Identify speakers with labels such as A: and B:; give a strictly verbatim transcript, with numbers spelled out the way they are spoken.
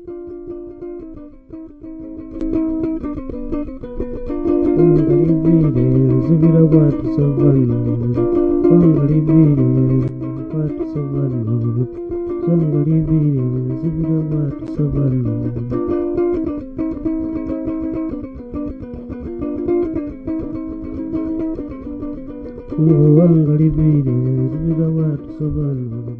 A: Wangalibire nzibira kwatu savano, wangalibire kwatu savano, wangalibire nzibira kwatu savano. Wangalibire nzibira kwatu savano.